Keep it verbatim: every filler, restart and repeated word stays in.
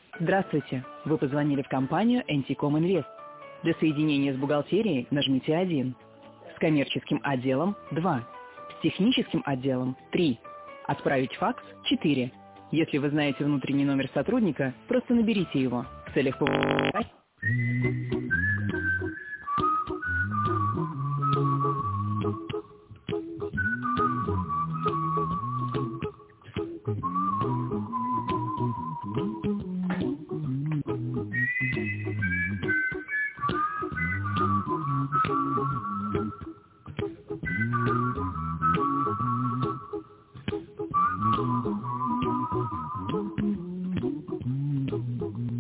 Здравствуйте. Вы позвонили в компанию Энтиком Инвест. Для соединения с бухгалтерией нажмите один. С коммерческим отделом два. С техническим отделом три. Отправить факс четыре. Если вы знаете внутренний номер сотрудника, просто наберите его. В целях повышения